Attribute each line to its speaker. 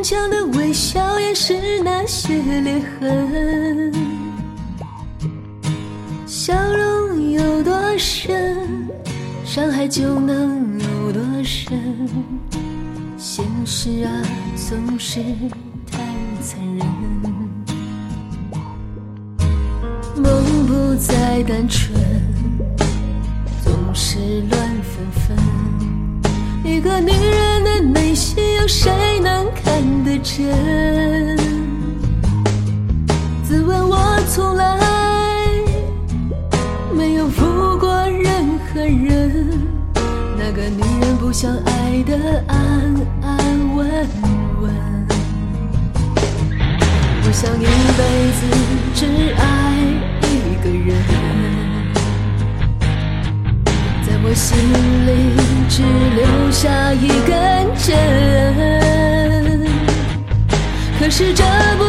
Speaker 1: 坚强的微笑掩饰那些裂痕。笑容有多深，伤害就能有多深。现实啊，总是太残忍。梦不再单纯，总是乱纷纷。一个女人的内心，有谁能看得真？自问我从来没有负过任何人，那个女人不想爱得安安稳稳。我想一辈子只爱一个人，在我心里只留下一根针。可是这